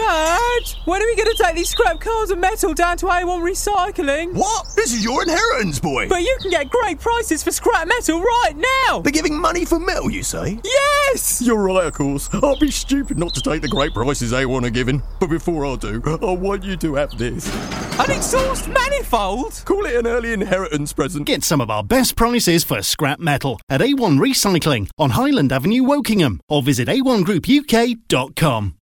Dad, when are we going to take these scrap cars and metal down to A1 Recycling? What? This is your inheritance, boy. But you can get great prices for scrap metal right now. They're giving money for metal, you say? Yes! You're right, of course. I'll be stupid not to take the great prices A1 are giving. But before I do, I want you to have this. An exhaust manifold? Call it an early inheritance present. Get some of our best prices for scrap metal at A1 Recycling on Highland Avenue, Wokingham, or visit a1groupuk.com.